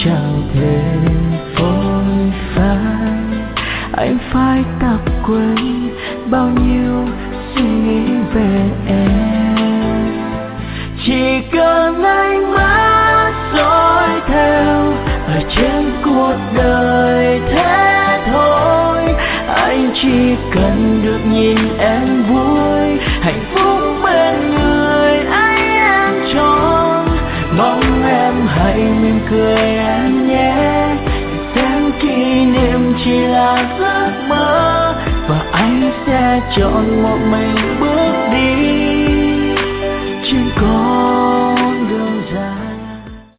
chẳng thể phôi phai. Anh phải tập quên bao nhiêu suy nghĩ về em, chỉ cần anh mắt dõi theo ở trên cuộc đời thế thôi. Anh chỉ cần được nhìn em vui, hạnh phúc bên người ấy em chọn. Mong em hãy mỉm cười em nhé, xem kỷ niệm chỉ là giấc mơ, và anh sẽ chọn một mình